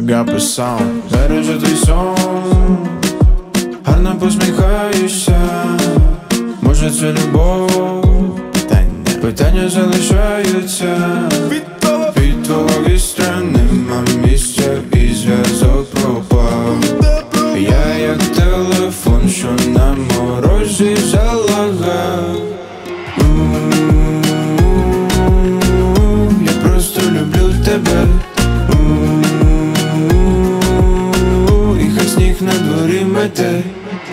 Агапи саунд. Бережу твій сон, гарно посміхаєшся. Може це любов? Питання залишаються. Від твого сторони нема місця і зв'язок пропав. Я як телефон, що на морозі залагав. Я просто люблю тебе. І хай сніг на дворі мете.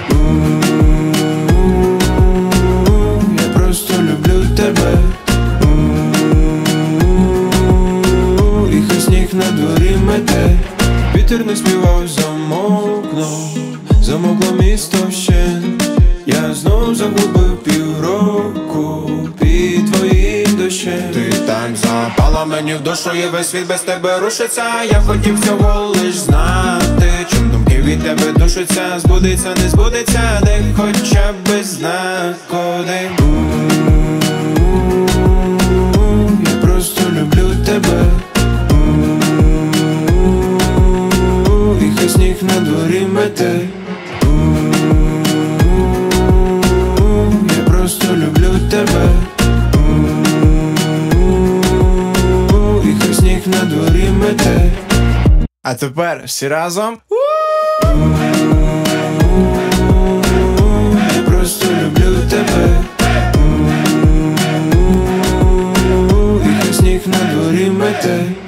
Я просто люблю тебе. І хай сніг на дворі мете. Вітер не співав, замокло місто вщент. Я знов загубив півроку під твоїм дощем. Ти так запала мені в душу, і весь світ без тебе рушиться. Я хотів цього лиш знати, чим думки від тебе душаться. Збудеться, не збудеться, де хоча б знаку, де. Я просто люблю тебе. І хай сніг на дворі мете. Я просто люблю тебе. І хай сніг на дворі мете. А тепер всі разом. Я просто люблю тебе. І хай сніг на дворі мете.